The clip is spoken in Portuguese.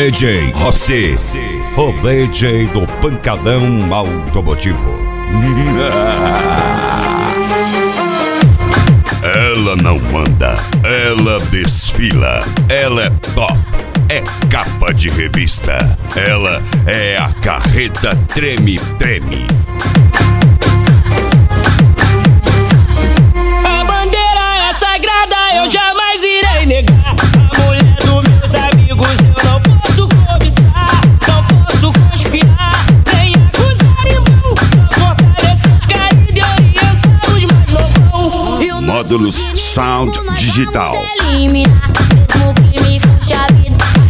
DJ Rossi, o DJ do Pancadão Automotivo. Ela não anda, ela desfila, ela é top, é capa de revista, ela é a carreta treme-treme. A bandeira é sagrada, eu jamais irei negar. A mulher dos meus amigos eu não posso cobiçar, não posso conspirar, nem acusar irmão. Só fortalecer os caras e orientar os mais novão. Módulos Sound Digital. Mesmo que me custe a vida.